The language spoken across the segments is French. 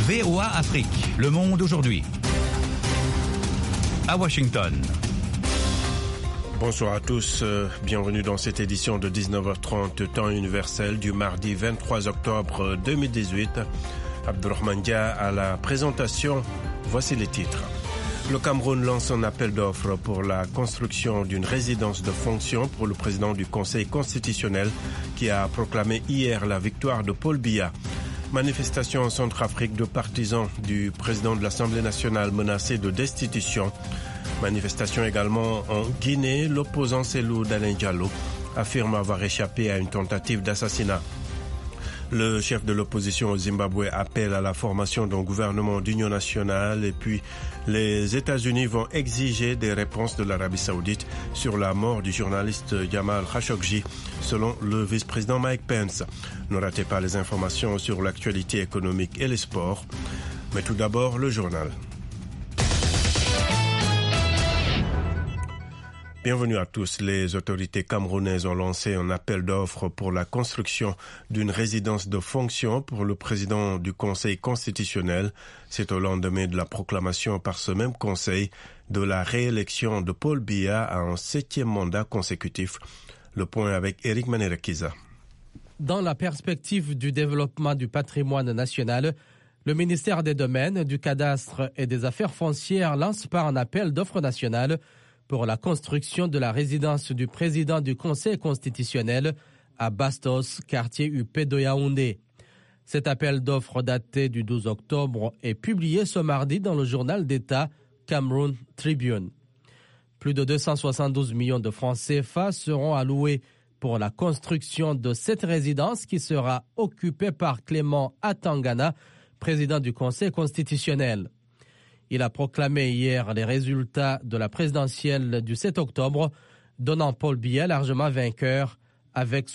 VOA Afrique, le monde aujourd'hui. À Washington. Bonsoir à tous, bienvenue dans cette édition de 19h30 temps universel du mardi 23 octobre 2018. Abdourahmane Dia à la présentation, voici les titres. Le Cameroun lance un appel d'offres pour la construction d'une résidence de fonction pour le président du Conseil constitutionnel qui a proclamé hier la victoire de Paul Biya. Manifestation en Centrafrique de partisans du président de l'Assemblée nationale menacé de destitution. Manifestation également en Guinée, l'opposant Cellou Dalein Diallo affirme avoir échappé à une tentative d'assassinat. Le chef de l'opposition au Zimbabwe appelle à la formation d'un gouvernement d'union nationale et puis les États-Unis vont exiger des réponses de l'Arabie Saoudite sur la mort du journaliste Jamal Khashoggi, selon le vice-président Mike Pence. Ne ratez pas les informations sur l'actualité économique et les sports. Mais tout d'abord, le journal. Bienvenue à tous. Les autorités camerounaises ont lancé un appel d'offres pour la construction d'une résidence de fonction pour le président du Conseil constitutionnel. C'est au lendemain de la proclamation par ce même Conseil de la réélection de Paul Biya à un 7e mandat consécutif. Le point avec Eric Manerekiza. Dans la perspective du développement du patrimoine national, le ministère des Domaines, du Cadastre et des Affaires foncières lance par un appel d'offres nationales pour la construction de la résidence du président du Conseil constitutionnel à Bastos, quartier UP de Yaoundé. Cet appel d'offres daté du 12 octobre est publié ce mardi dans le journal d'État Cameroon Tribune. Plus de 272 millions de francs CFA seront alloués pour la construction de cette résidence qui sera occupée par Clément Atangana, président du Conseil constitutionnel. Il a proclamé hier les résultats de la présidentielle du 7 octobre, donnant Paul Biya largement vainqueur avec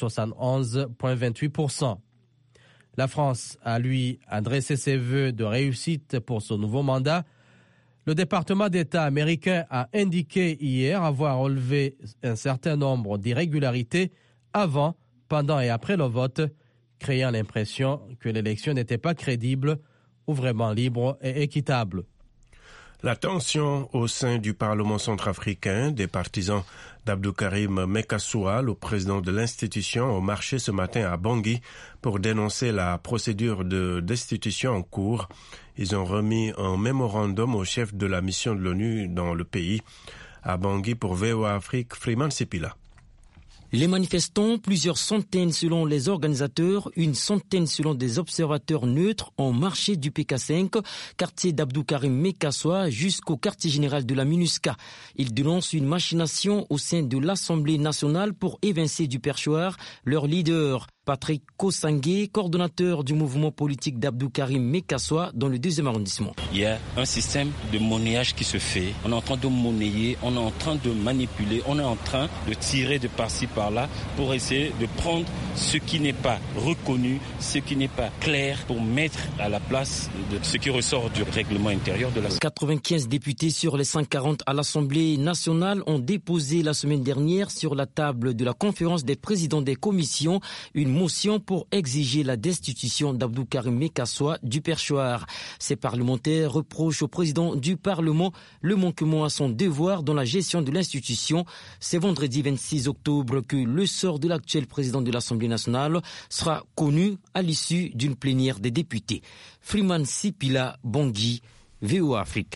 71,28%. La France a, lui, adressé ses vœux de réussite pour ce nouveau mandat. Le département d'État américain a indiqué hier avoir relevé un certain nombre d'irrégularités avant, pendant et après le vote, créant l'impression que l'élection n'était pas crédible ou vraiment libre et équitable. La tension au sein du Parlement centrafricain, des partisans d'Abdoukarim Mekassoua, le président de l'institution, ont marché ce matin à Bangui pour dénoncer la procédure de destitution en cours. Ils ont remis un mémorandum au chef de la mission de l'ONU dans le pays. À Bangui pour VOA Afrique, Freeman Sipila. Les manifestants, plusieurs centaines selon les organisateurs, une centaine selon des observateurs neutres, ont marché du PK5, quartier d'Abdoukarim Mekassoua, jusqu'au quartier général de la MINUSCA. Ils dénoncent une machination au sein de l'Assemblée nationale pour évincer du perchoir leur leader. Patrick Kosangué, coordonnateur du mouvement politique d'Abdoukarim Mekassoua dans le 2e arrondissement. Il y a un système de monnayage qui se fait. On est en train de monnayer, on est en train de manipuler, on est en train de tirer de par-ci par-là pour essayer de prendre ce qui n'est pas reconnu, ce qui n'est pas clair pour mettre à la place de ce qui ressort du règlement intérieur de la... 95 députés sur les 140 à l'Assemblée nationale ont déposé la semaine dernière sur la table de la conférence des présidents des commissions une motion pour exiger la destitution d'Abdoukarim Mekassoua du perchoir. Ces parlementaires reprochent au président du Parlement le manquement à son devoir dans la gestion de l'institution. C'est vendredi 26 octobre que le sort de l'actuel président de l'Assemblée nationale sera connu à l'issue d'une plénière des députés. Freeman Sipila, Bangui, VOA Afrique.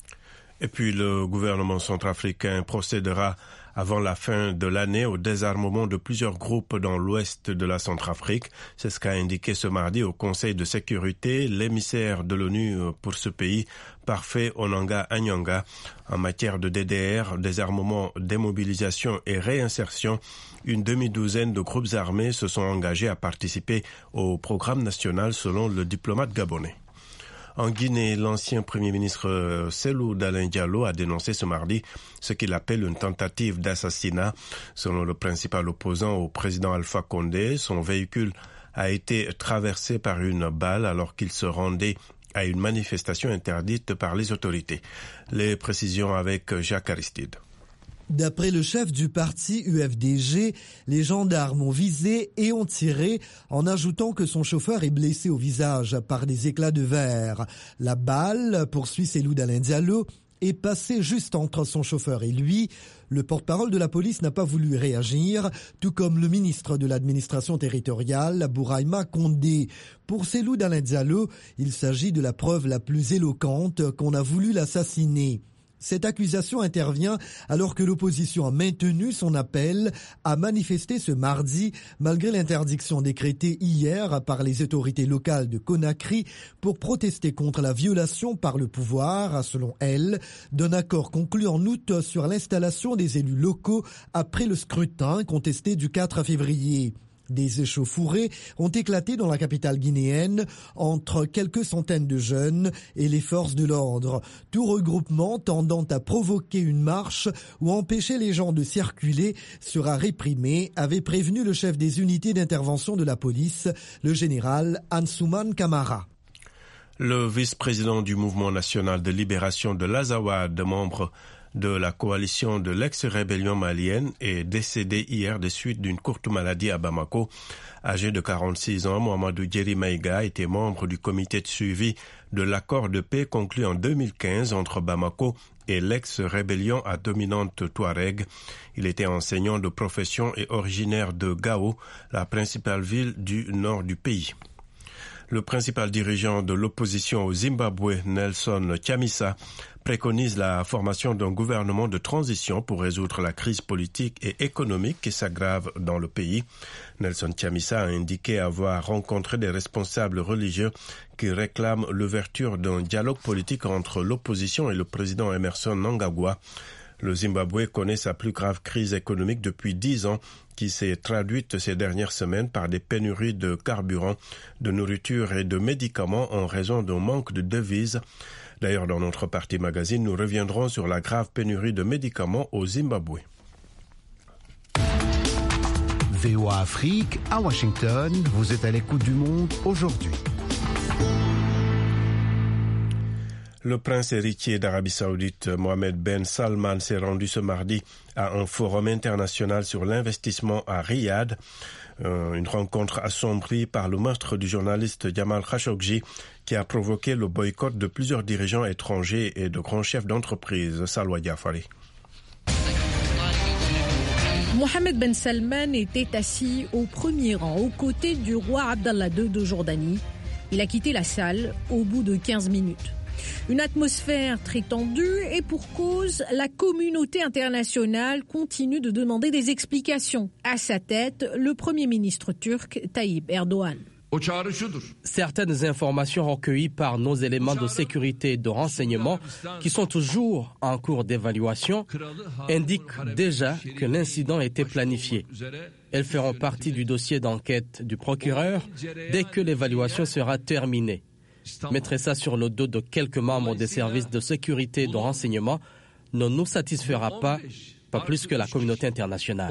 Et puis le gouvernement centrafricain procédera avant la fin de l'année au désarmement de plusieurs groupes dans l'ouest de la Centrafrique. C'est ce qu'a indiqué ce mardi au Conseil de sécurité l'émissaire de l'ONU pour ce pays, Parfait Onanga Anyanga. En matière de DDR, désarmement, démobilisation et réinsertion, une demi-douzaine de groupes armés se sont engagés à participer au programme national selon le diplomate gabonais. En Guinée, l'ancien Premier ministre Cellou Dalein Diallo a dénoncé ce mardi ce qu'il appelle une tentative d'assassinat. Selon le principal opposant au président Alpha Condé, son véhicule a été traversé par une balle alors qu'il se rendait à une manifestation interdite par les autorités. Les précisions avec Jacques Aristide. D'après le chef du parti UFDG, les gendarmes ont visé et ont tiré en ajoutant que son chauffeur est blessé au visage par des éclats de verre. La balle, poursuit Cellou Dalein Diallo, est passée juste entre son chauffeur et lui. Le porte-parole de la police n'a pas voulu réagir, tout comme le ministre de l'administration territoriale, Bouraïma Condé. Pour Cellou Dalein Diallo, il s'agit de la preuve la plus éloquente qu'on a voulu l'assassiner. Cette accusation intervient alors que l'opposition a maintenu son appel à manifester ce mardi malgré l'interdiction décrétée hier par les autorités locales de Conakry pour protester contre la violation par le pouvoir, selon elle, d'un accord conclu en août sur l'installation des élus locaux après le scrutin contesté du 4 février. Des échauffourées ont éclaté dans la capitale guinéenne entre quelques centaines de jeunes et les forces de l'ordre. Tout regroupement tendant à provoquer une marche ou empêcher les gens de circuler sera réprimé, avait prévenu le chef des unités d'intervention de la police, le général Ansouman Kamara. Le vice-président du Mouvement national de libération de l'Azawad, membre de la coalition de l'ex-rébellion malienne, est décédé hier des suites d'une courte maladie à Bamako. Âgé de 46 ans, Mohamedou Djeri Maïga était membre du comité de suivi de l'accord de paix conclu en 2015 entre Bamako et l'ex-rébellion à dominante touareg. Il était enseignant de profession et originaire de Gao, la principale ville du nord du pays. Le principal dirigeant de l'opposition au Zimbabwe, Nelson Chamisa, préconise la formation d'un gouvernement de transition pour résoudre la crise politique et économique qui s'aggrave dans le pays. Nelson Chamisa a indiqué avoir rencontré des responsables religieux qui réclament l'ouverture d'un dialogue politique entre l'opposition et le président Emerson Mnangagwa. Le Zimbabwe connaît sa plus grave crise économique depuis 10 ans, qui s'est traduite ces dernières semaines par des pénuries de carburant, de nourriture et de médicaments en raison d'un manque de devises. D'ailleurs, dans notre partie magazine, nous reviendrons sur la grave pénurie de médicaments au Zimbabwe. VOA Afrique, à Washington, vous êtes à l'écoute du monde aujourd'hui. Le prince héritier d'Arabie Saoudite, Mohammed Ben Salman, s'est rendu ce mardi à un forum international sur l'investissement à Riyad. Une rencontre assombrie par le meurtre du journaliste Jamal Khashoggi qui a provoqué le boycott de plusieurs dirigeants étrangers et de grands chefs d'entreprise. Salwa Diafari. Mohammed Ben Salman était assis au premier rang, aux côtés du roi Abdallah II de Jordanie. Il a quitté la salle au bout de 15 minutes. Une atmosphère très tendue et pour cause, la communauté internationale continue de demander des explications. À sa tête, le Premier ministre turc Tayyip Erdogan. Certaines informations recueillies par nos éléments de sécurité et de renseignement, qui sont toujours en cours d'évaluation, indiquent déjà que l'incident était planifié. Elles feront partie du dossier d'enquête du procureur dès que l'évaluation sera terminée. Mettre ça sur le dos de quelques membres des services de sécurité et de renseignement ne nous satisfera pas plus que la communauté internationale.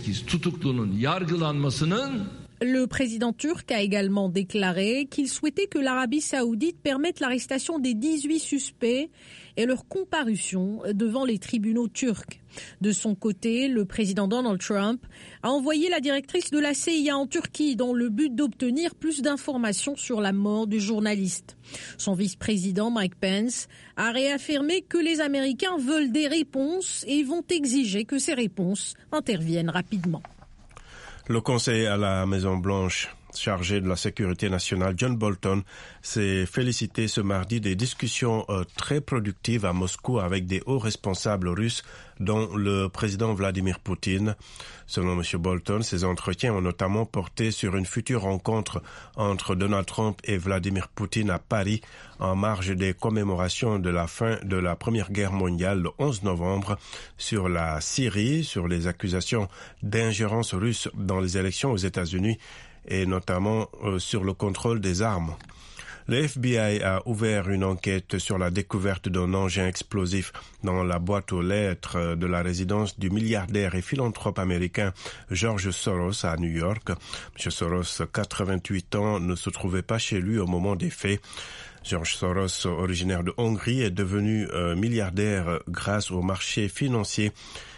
Le président turc a également déclaré qu'il souhaitait que l'Arabie saoudite permette l'arrestation des 18 suspects et leur comparution devant les tribunaux turcs. De son côté, le président Donald Trump a envoyé la directrice de la CIA en Turquie dans le but d'obtenir plus d'informations sur la mort du journaliste. Son vice-président Mike Pence a réaffirmé que les Américains veulent des réponses et vont exiger que ces réponses interviennent rapidement. Le conseiller à la Maison-Blanche chargé de la sécurité nationale, John Bolton, s'est félicité ce mardi des discussions très productives à Moscou avec des hauts responsables russes, dont le président Vladimir Poutine. Selon M. Bolton, ces entretiens ont notamment porté sur une future rencontre entre Donald Trump et Vladimir Poutine à Paris, en marge des commémorations de la fin de la Première Guerre mondiale le 11 novembre, sur la Syrie, sur les accusations d'ingérence russe dans les élections aux États-Unis, et notamment sur le contrôle des armes. Le FBI a ouvert une enquête sur la découverte d'un engin explosif dans la boîte aux lettres de la résidence du milliardaire et philanthrope américain George Soros à New York. M. Soros, 88 ans, ne se trouvait pas chez lui au moment des faits. George Soros, originaire de Hongrie, est devenu milliardaire grâce au marché financier.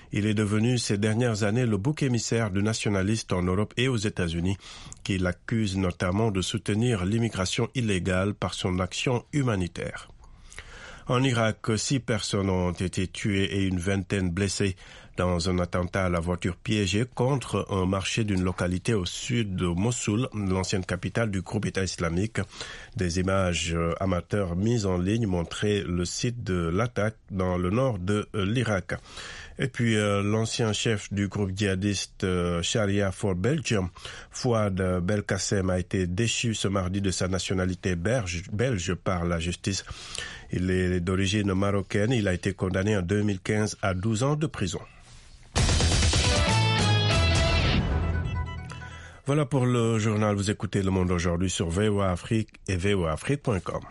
Il est devenu ces dernières années le bouc émissaire de nationalistes en Europe et aux États-Unis qui l'accusent notamment de soutenir l'immigration illégale par son action humanitaire. En Irak, 6 personnes ont été tuées et une vingtaine blessées dans un attentat à la voiture piégée contre un marché d'une localité au sud de Mossoul, l'ancienne capitale du groupe État islamique. Des images amateurs mises en ligne montraient le site de l'attaque dans le nord de l'Irak. Et puis l'ancien chef du groupe djihadiste Sharia for Belgium, Fouad Belkacem, a été déchu ce mardi de sa nationalité belge par la justice. Il est d'origine marocaine. Il a été condamné en 2015 à 12 ans de prison. Voilà pour le journal. Vous écoutez Le Monde aujourd'hui sur VOA Afrique et voaafrique.com.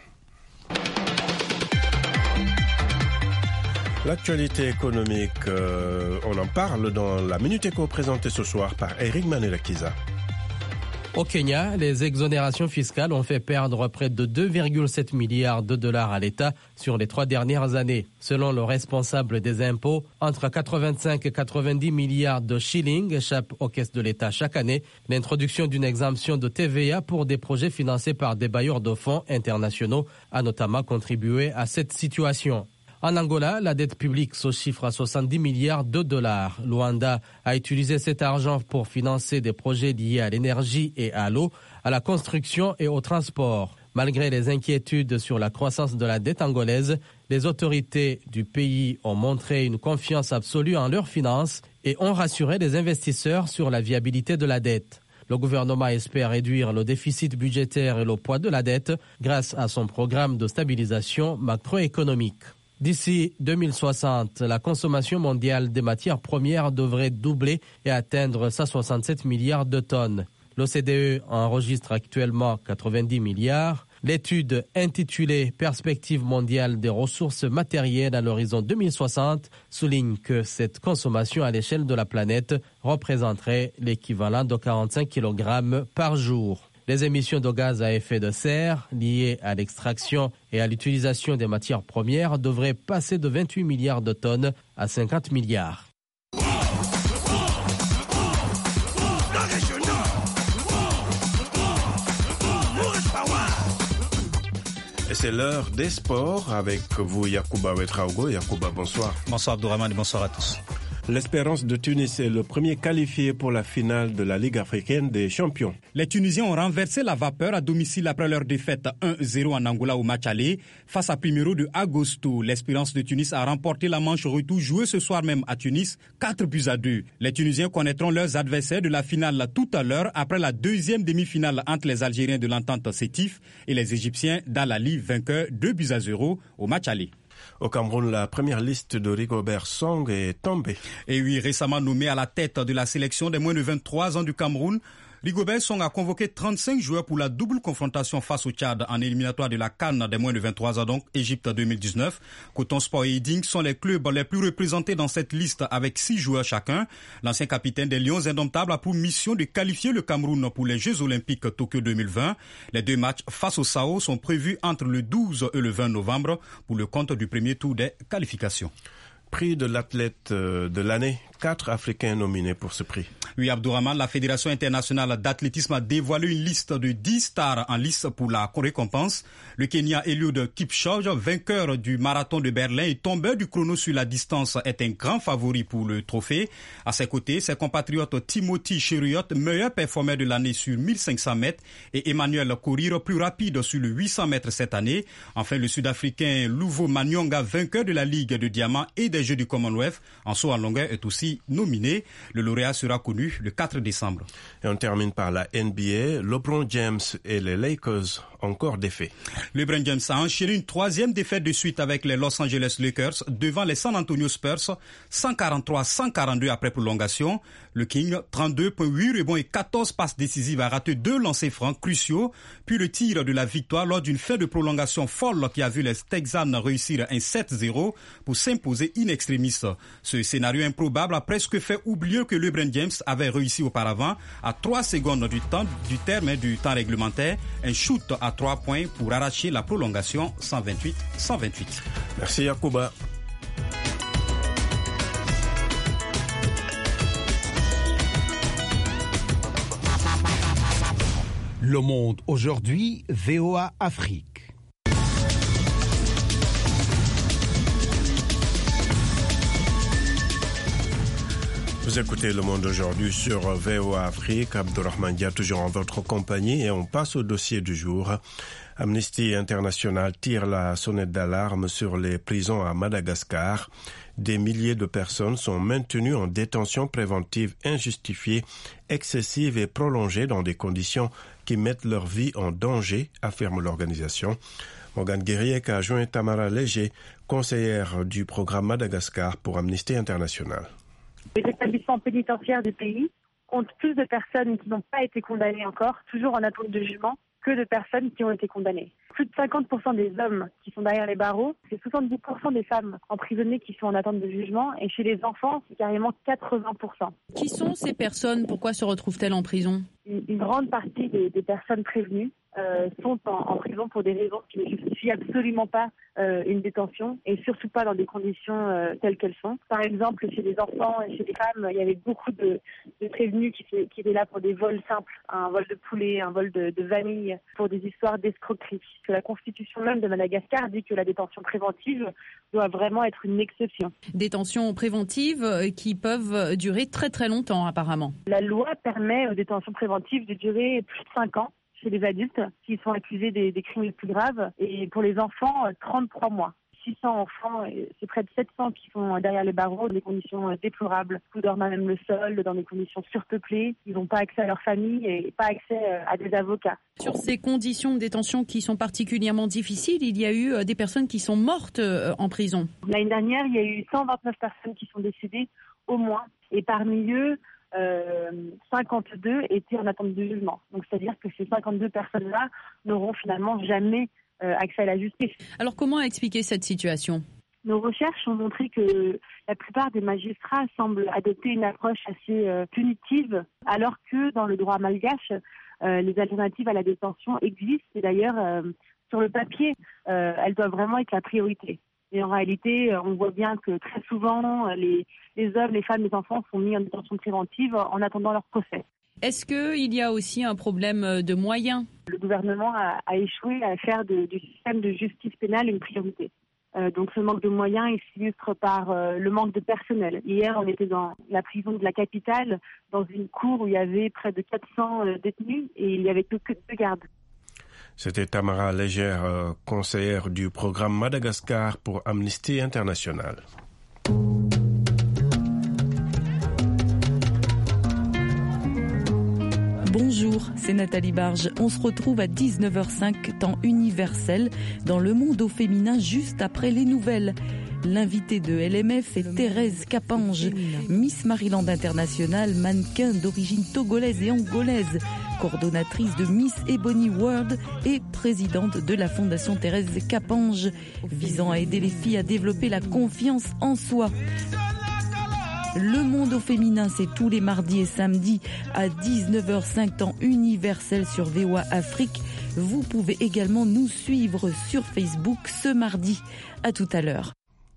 L'actualité économique, on en parle dans la Minute Éco présentée ce soir par Eric Manelakiza. Au Kenya, les exonérations fiscales ont fait perdre près de 2,7 milliards de dollars à l'État sur les 3 dernières années. Selon le responsable des impôts, entre 85 et 90 milliards de shillings échappent aux caisses de l'État chaque année. L'introduction d'une exemption de TVA pour des projets financés par des bailleurs de fonds internationaux a notamment contribué à cette situation. En Angola, la dette publique se chiffre à 70 milliards de dollars. Luanda a utilisé cet argent pour financer des projets liés à l'énergie et à l'eau, à la construction et au transport. Malgré les inquiétudes sur la croissance de la dette angolaise, les autorités du pays ont montré une confiance absolue en leurs finances et ont rassuré les investisseurs sur la viabilité de la dette. Le gouvernement espère réduire le déficit budgétaire et le poids de la dette grâce à son programme de stabilisation macroéconomique. D'ici 2060, la consommation mondiale des matières premières devrait doubler et atteindre 167 milliards de tonnes. L'OCDE enregistre actuellement 90 milliards. L'étude intitulée « Perspective mondiale des ressources matérielles à l'horizon 2060 » souligne que cette consommation à l'échelle de la planète représenterait l'équivalent de 45 kg par jour. Les émissions de gaz à effet de serre liées à l'extraction et à l'utilisation des matières premières devraient passer de 28 milliards de tonnes à 50 milliards. Et c'est l'heure des sports avec vous, Yacouba Ouetraogo. Yacouba, bonsoir. Bonsoir Abdourahmane et bonsoir à tous. L'Espérance de Tunis est le premier qualifié pour la finale de la Ligue africaine des champions. Les Tunisiens ont renversé la vapeur à domicile après leur défaite 1-0 en Angola au match aller. Face à Primeiro de Agosto, l'Espérance de Tunis a remporté la manche retour jouée ce soir même à Tunis, 4-2. Les Tunisiens connaîtront leurs adversaires de la finale tout à l'heure après la deuxième demi-finale entre les Algériens de l'entente Sétif et les Égyptiens d'Al-Ali, vainqueurs 2-0 au match aller. Au Cameroun, la première liste de Rigobert Song est tombée. Et oui, récemment nommé à la tête de la sélection des moins de 23 ans du Cameroun, Rigobert Song a convoqué 35 joueurs pour la double confrontation face au Tchad en éliminatoire de la CAN des moins de 23 ans, donc Égypte 2019. Coton Sport et Eding sont les clubs les plus représentés dans cette liste avec 6 joueurs chacun. L'ancien capitaine des Lions Indomptables a pour mission de qualifier le Cameroun pour les Jeux Olympiques Tokyo 2020. Les 2 matchs face au SAO sont prévus entre le 12 et le 20 novembre pour le compte du premier tour des qualifications. Prix de l'athlète de l'année, 4 Africains nominés pour ce prix. Oui, Abdourahmane, la Fédération internationale d'athlétisme a dévoilé une liste de 10 stars en lice pour la récompense. Le Kenya Eliud Kipchoge, vainqueur du marathon de Berlin et tombeur du chrono sur la distance, est un grand favori pour le trophée. À ses côtés, ses compatriotes Timothy Cheruiyot, meilleur performeur de l'année sur 1500 mètres, et Emmanuel Korir, plus rapide sur le 800 mètres cette année. Enfin, le Sud-Africain Luvo Manyonga, vainqueur de la Ligue de Diamant et des Jeux du Commonwealth en saut en longueur, est aussi nominé. Le lauréat sera connu le 4 décembre. Et on termine par la NBA. LeBron James et les Lakers encore défaits. LeBron James a enchaîné une 3e défaite de suite avec les Los Angeles Lakers devant les San Antonio Spurs, 143-142 après prolongation. Le King, 32,8 rebonds et 14 passes décisives, a raté 2 lancers francs cruciaux, puis le tir de la victoire lors d'une fin de prolongation folle qui a vu les Texans réussir un 7-0 pour s'imposer in extremis. Ce scénario improbable a presque fait oublier que LeBron James avait réussi auparavant à 3 secondes du terme du temps réglementaire, un shoot à 3 points pour arracher la prolongation 128-128. Merci Yacouba. Le Monde aujourd'hui, VOA Afrique. Vous écoutez Le Monde aujourd'hui sur VOA Afrique. Abdurrahman Dia toujours en votre compagnie et on passe au dossier du jour. Amnesty International tire la sonnette d'alarme sur les prisons à Madagascar. Des milliers de personnes sont maintenues en détention préventive injustifiée, excessive et prolongée dans des conditions qui mettent leur vie en danger, affirme l'organisation. Morgane Guériec a joint Tamara Léger, conseillère du programme Madagascar pour Amnesty International. Les établissements pénitentiaires du pays comptent plus de personnes qui n'ont pas été condamnées encore, toujours en attente de jugement, que de personnes qui ont été condamnées. Plus de 50% des hommes qui sont derrière les barreaux, c'est 70% des femmes emprisonnées qui sont en attente de jugement, et chez les enfants, c'est carrément 80%. Qui sont ces personnes? Pourquoi se retrouvent-elles en prison? Une grande partie des personnes prévenues sont en prison pour des raisons qui ne justifient absolument pas une détention et surtout pas dans des conditions telles qu'elles sont. Par exemple, chez les enfants et chez les femmes, il y avait beaucoup de prévenus qui étaient là pour des vols simples, un vol de poulet, un vol de vanille, pour des histoires d'escroquerie. Que la constitution même de Madagascar dit que la détention préventive doit vraiment être une exception. Détentions préventives qui peuvent durer très très longtemps apparemment. La loi permet aux détentions préventives de durer plus de 5 ans chez les adultes qui sont accusés des crimes les plus graves et pour les enfants, 33 mois. 600 enfants, c'est près de 700 qui sont derrière les barreaux dans des conditions déplorables. Ils dorment à même le sol, dans des conditions surpeuplées. Ils n'ont pas accès à leur famille et pas accès à des avocats. Sur ces conditions de détention qui sont particulièrement difficiles, il y a eu des personnes qui sont mortes en prison. L'année dernière, il y a eu 129 personnes qui sont décédées au moins. Et parmi eux, 52 étaient en attente de jugement. Donc c'est-à-dire que ces 52 personnes-là n'auront finalement jamais accès à la justice. Alors comment expliquer cette situation ? Nos recherches ont montré que la plupart des magistrats semblent adopter une approche assez punitive, alors que dans le droit malgache, les alternatives à la détention existent. Et d'ailleurs, sur le papier, elles doivent vraiment être la priorité. Et en réalité, on voit bien que très souvent, les hommes, les femmes, les enfants sont mis en détention préventive en attendant leur procès. Est-ce qu'il y a aussi un problème de moyens ? Le gouvernement a échoué à faire du système de justice pénale une priorité. Donc ce manque de moyens, il s'illustre par le manque de personnel. Hier, on était dans la prison de la capitale, dans une cour où il y avait près de 400 détenus et il n'y avait que 2 gardes. C'était Tamara Légère, conseillère du programme Madagascar pour Amnesty International. Bonjour, c'est Nathalie Barge. On se retrouve à 19h05, temps universel, dans Le Monde au féminin, juste après les nouvelles. L'invitée de LMF est Thérèse Capange, Miss Maryland International, mannequin d'origine togolaise et angolaise, coordonnatrice de Miss Ebony World et présidente de la Fondation Thérèse Capange, visant à aider les filles à développer la confiance en soi. Le Monde au féminin, c'est tous les mardis et samedis à 19h05 temps universel sur VOA Afrique. Vous pouvez également nous suivre sur Facebook ce mardi. À tout à l'heure.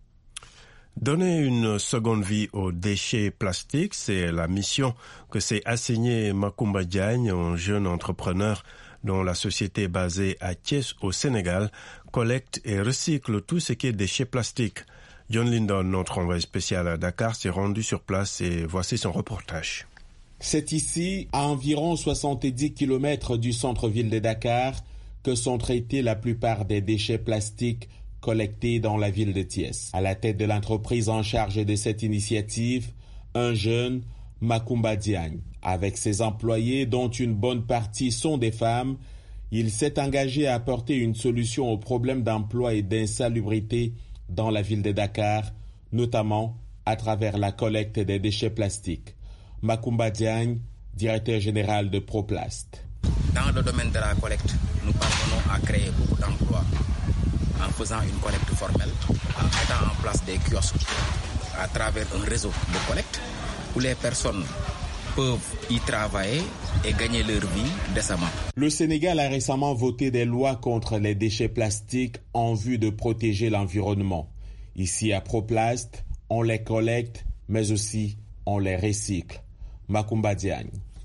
Donner une seconde vie aux déchets plastiques, c'est la mission que s'est assignée Makumba Diagne, un jeune entrepreneur dont la société basée à Thiès au Sénégal collecte et recycle tout ce qui est déchets plastiques. John Lindon, notre envoyé spécial à Dakar, s'est rendu sur place et voici son reportage. C'est ici, à environ 70 km du centre-ville de Dakar, que sont traités la plupart des déchets plastiques collectés dans la ville de Thiès. À la tête de l'entreprise en charge de cette initiative, un jeune, Makumba Diagne. Avec ses employés, dont une bonne partie sont des femmes, il s'est engagé à apporter une solution aux problèmes d'emploi et d'insalubrité dans la ville de Dakar, notamment à travers la collecte des déchets plastiques. Makumba Diagne, directeur général de Proplast. Dans le domaine de la collecte, nous parvenons à créer beaucoup d'emplois en faisant une collecte formelle, en mettant en place des kiosques à travers un réseau de collecte où les personnes peuvent y travailler et gagner leur vie décemment. Le Sénégal a récemment voté des lois contre les déchets plastiques en vue de protéger l'environnement. Ici à Proplast, on les collecte, mais aussi on les recycle. Makumba Diagne.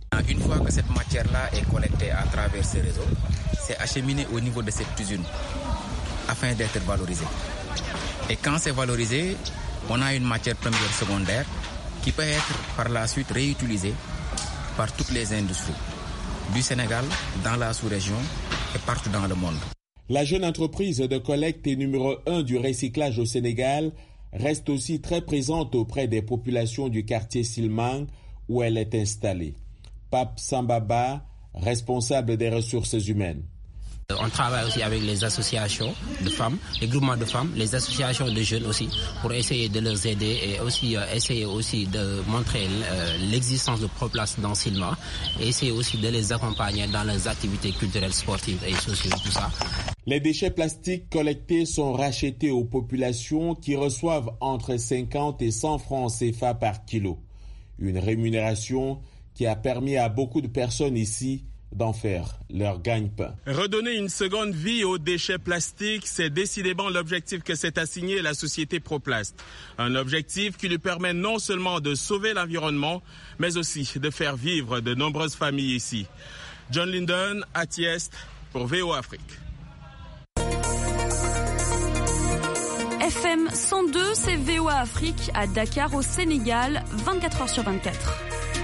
Une fois que cette matière-là est collectée à travers ces réseaux, c'est acheminé au niveau de cette usine afin d'être valorisé. Et quand c'est valorisé, on a une matière première secondaire qui peut être par la suite réutilisée par toutes les industries du Sénégal, dans la sous-région et partout dans le monde. La jeune entreprise de collecte numéro 1 du recyclage au Sénégal reste aussi très présente auprès des populations du quartier Silmang où elle est installée. Pape Sambaba, responsable des ressources humaines. On travaille aussi avec les associations de femmes, les groupements de femmes, les associations de jeunes aussi, pour essayer de les aider et aussi essayer aussi de montrer l'existence de ProPlast dans Silma et essayer aussi de les accompagner dans leurs activités culturelles, sportives et sociales, tout ça. Les déchets plastiques collectés sont rachetés aux populations qui reçoivent entre 50 et 100 francs CFA par kilo. Une rémunération qui a permis à beaucoup de personnes ici d'en faire leur gagne-pain. Redonner une seconde vie aux déchets plastiques, c'est décidément l'objectif que s'est assigné la société ProPlast. Un objectif qui lui permet non seulement de sauver l'environnement, mais aussi de faire vivre de nombreuses familles ici. John Linden, à Thiès, pour VOA Afrique. FM 102, c'est VOA Afrique à Dakar au Sénégal, 24h sur 24.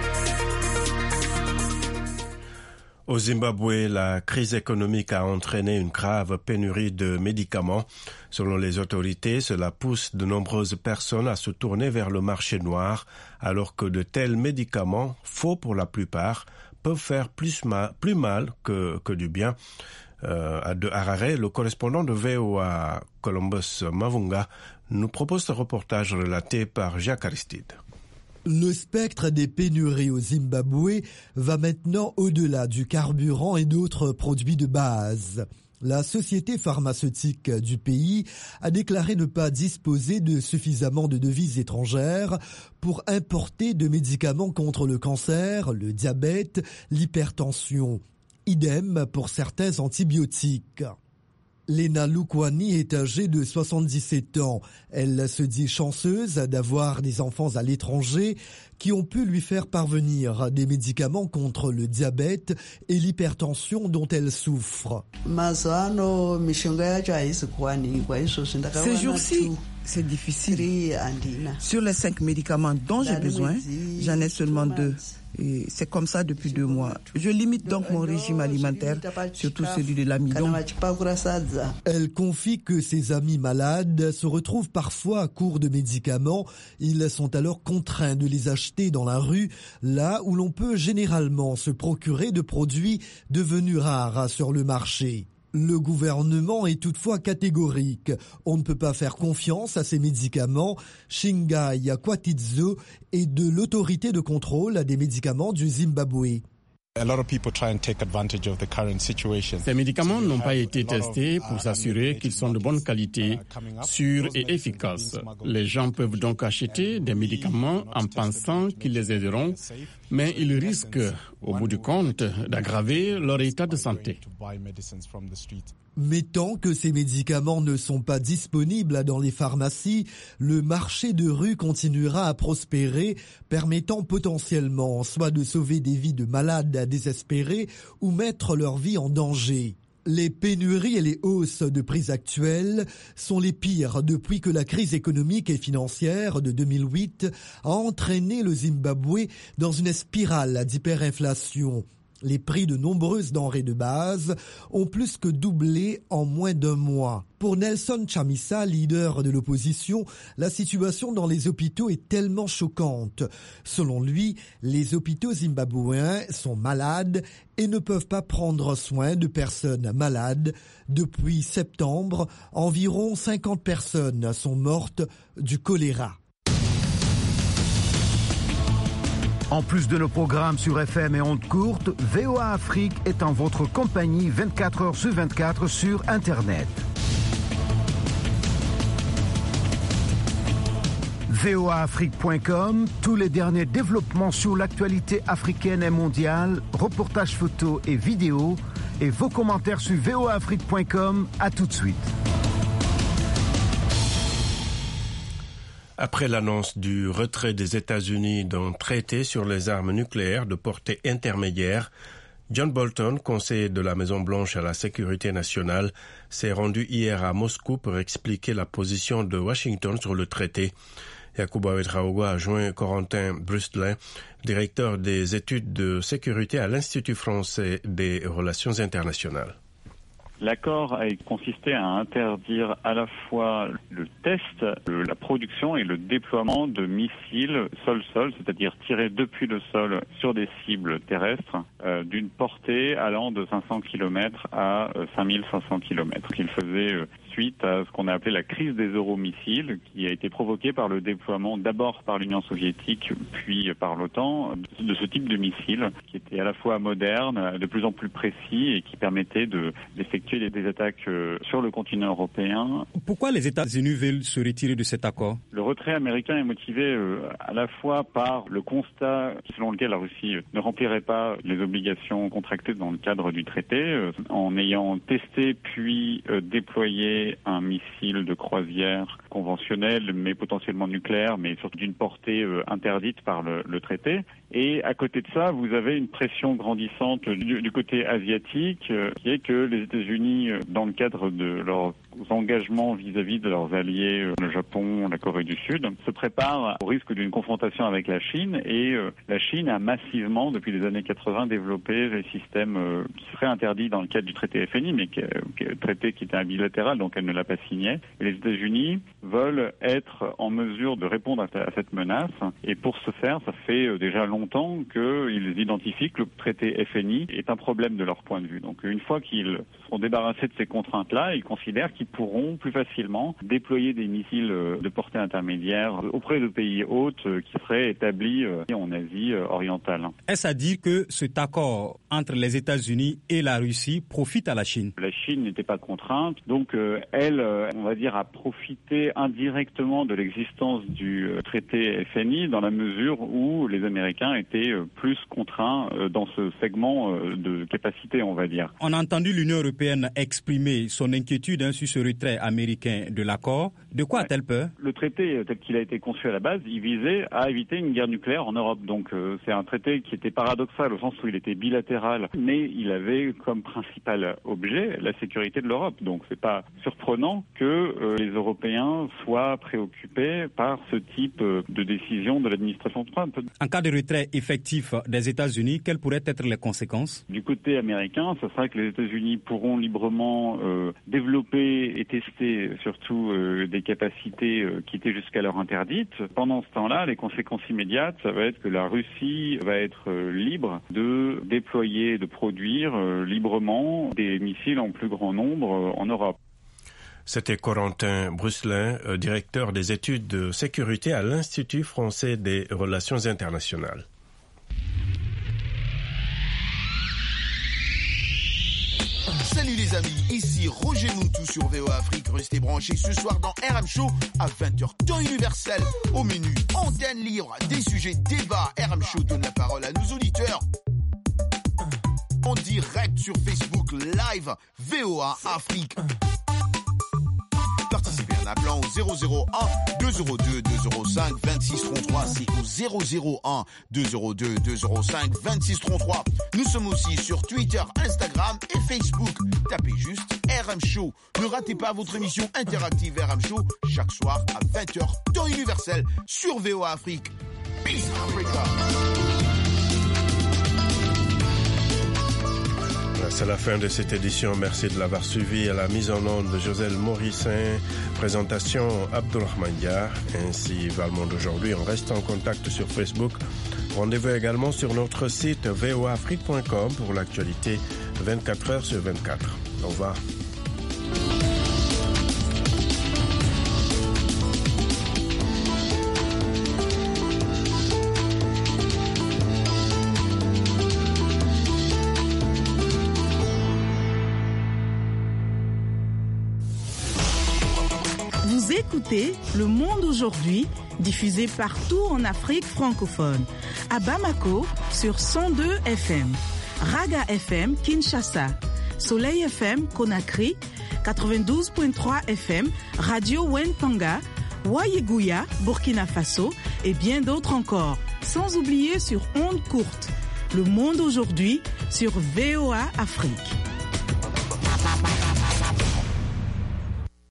Au Zimbabwe, la crise économique a entraîné une grave pénurie de médicaments. Selon les autorités, cela pousse de nombreuses personnes à se tourner vers le marché noir, alors que de tels médicaments, faux pour la plupart, peuvent faire plus mal que du bien. De Harare, le correspondant de VOA Columbus Mavunga nous propose ce reportage relaté par Jacques Aristide. Le spectre des pénuries au Zimbabwe va maintenant au-delà du carburant et d'autres produits de base. La société pharmaceutique du pays a déclaré ne pas disposer de suffisamment de devises étrangères pour importer de médicaments contre le cancer, le diabète, l'hypertension. Idem pour certains antibiotiques. Lena Lukwani est âgée de 77 ans. Elle se dit chanceuse d'avoir des enfants à l'étranger qui ont pu lui faire parvenir des médicaments contre le diabète et l'hypertension dont elle souffre. Ces jours-ci, c'est difficile. Sur les 5 médicaments dont j'ai besoin, j'en ai seulement 2. Et c'est comme ça depuis 2 mois. Je limite donc mon régime alimentaire, surtout celui de l'amidon. Elle confie que ses amis malades se retrouvent parfois à court de médicaments. Ils sont alors contraints de les acheter dans la rue, là où l'on peut généralement se procurer de produits devenus rares sur le marché. Le gouvernement est toutefois catégorique. On ne peut pas faire confiance à ces médicaments. Shingai Kwatizo est de l'autorité de contrôle des médicaments du Zimbabwe. Ces médicaments n'ont pas été testés pour s'assurer qu'ils sont de bonne qualité, sûrs et efficaces. Les gens peuvent donc acheter des médicaments en pensant qu'ils les aideront, mais ils risquent, au bout du compte, d'aggraver leur état de santé. Mais tant que ces médicaments ne sont pas disponibles dans les pharmacies, le marché de rue continuera à prospérer, permettant potentiellement soit de sauver des vies de malades désespérés ou mettre leur vie en danger. Les pénuries et les hausses de prix actuelles sont les pires depuis que la crise économique et financière de 2008 a entraîné le Zimbabwe dans une spirale d'hyperinflation. Les prix de nombreuses denrées de base ont plus que doublé en moins d'1 mois. Pour Nelson Chamisa, leader de l'opposition, la situation dans les hôpitaux est tellement choquante. Selon lui, les hôpitaux zimbabwéens sont malades et ne peuvent pas prendre soin de personnes malades. Depuis septembre, environ 50 personnes sont mortes du choléra. En plus de nos programmes sur FM et ondes courtes, VOA Afrique est en votre compagnie 24 heures sur 24 sur Internet. voaafrique.com, tous les derniers développements sur l'actualité africaine et mondiale, reportages photos et vidéos, et vos commentaires sur voaafrique.com. À tout de suite. Après l'annonce du retrait des États-Unis d'un traité sur les armes nucléaires de portée intermédiaire, John Bolton, conseiller de la Maison-Blanche à la sécurité nationale, s'est rendu hier à Moscou pour expliquer la position de Washington sur le traité. Yacouba Ouedraogo a joint Corentin Brustelin, directeur des études de sécurité à l'Institut français des relations internationales. L'accord a consisté à interdire à la fois le test, la production et le déploiement de missiles sol-sol, c'est-à-dire tirés depuis le sol sur des cibles terrestres, d'une portée allant de 500 km à 5500 km. Il faisait suite à ce qu'on a appelé la crise des euromissiles, qui a été provoquée par le déploiement d'abord par l'Union soviétique, puis par l'OTAN, de ce type de missiles, qui était à la fois moderne, de plus en plus précis et qui permettait d'effectuer des attaques sur le continent européen. Pourquoi les États-Unis veulent se retirer de cet accord? Le retrait américain est motivé à la fois par le constat selon lequel la Russie ne remplirait pas les obligations contractées dans le cadre du traité, en ayant testé puis déployé un missile de croisière conventionnel, mais potentiellement nucléaire, mais surtout d'une portée interdite par le traité. Et à côté de ça, vous avez une pression grandissante du côté asiatique, qui est que les États-Unis, dans le cadre de leurs engagements vis-à-vis de leurs alliés, le Japon, la Corée du Sud, se préparent au risque d'une confrontation avec la Chine. Et la Chine a massivement, depuis les années 80, développé des systèmes qui seraient interdits dans le cadre du traité FNI, mais traité qui était un bilatéral, donc elle ne l'a pas signé. Et les États-Unis veulent être en mesure de répondre à cette menace. Et pour ce faire, ça fait déjà longtemps qu'ils identifient que le traité FNI est un problème de leur point de vue. Donc une fois qu'ils se sont débarrassés de ces contraintes-là, ils considèrent qu'ils pourront plus facilement déployer des missiles de portée intermédiaire auprès de pays hôtes qui seraient établis en Asie orientale. Est-ce à dire que cet accord entre les États-Unis et la Russie profite à la Chine? La Chine n'était pas contrainte, donc elle, on va dire, a profité indirectement de l'existence du traité FNI dans la mesure où les Américains étaient plus contraints dans ce segment de capacité, on va dire. On a entendu l'Union européenne exprimer son inquiétude sur ce retrait américain de l'accord. De quoi a-t-elle peur? Le traité, tel qu'il a été conçu à la base, il visait à éviter une guerre nucléaire en Europe. Donc c'est un traité qui était paradoxal au sens où il était bilatéral, mais il avait comme principal objet la sécurité de l'Europe. Donc c'est pas surprenant que les Européens soient préoccupés par ce type de décision de l'administration Trump. En cas de retrait effectif des États-Unis, quelles pourraient être les conséquences? Du côté américain, ce sera que les États-Unis pourront librement développer et tester surtout des capacités qui étaient jusqu'alors interdites. Pendant ce temps-là, les conséquences immédiates, ça va être que la Russie va être libre de déployer, de produire librement des missiles en plus grand nombre en Europe. C'était Corentin Brustelin, directeur des études de sécurité à l'Institut français des relations internationales. Salut les amis, ici Roger Moutou sur VOA Afrique. Restez branchés ce soir dans RM Show à 20h, temps universel. Au menu, antenne libre, des sujets, débats. RM Show donne la parole à nos auditeurs. En direct sur Facebook Live, VOA Afrique. Participez en appelant au 001 202 205 2633. C'est au 001 202 205 2633. Nous sommes aussi sur Twitter, Instagram et Facebook. Tapez juste RM Show. Ne ratez pas votre émission interactive RM Show chaque soir à 20h, temps universel sur VOA Afrique. Peace Africa. C'est la fin de cette édition. Merci de l'avoir suivi. À la mise en onde de Joselle Morissin, présentation Abdulrahman Dia. Ainsi va le monde aujourd'hui. On reste en contact sur Facebook. Rendez-vous également sur notre site voaafrique.com pour l'actualité 24 heures sur 24. Au revoir. Écoutez Le Monde aujourd'hui, diffusé partout en Afrique francophone. À Bamako, sur 102 FM. Raga FM, Kinshasa. Soleil FM, Conakry. 92.3 FM, Radio Wentanga. Ouaïgouya, Burkina Faso et bien d'autres encore. Sans oublier sur ondes courtes. Le monde aujourd'hui sur VOA Afrique.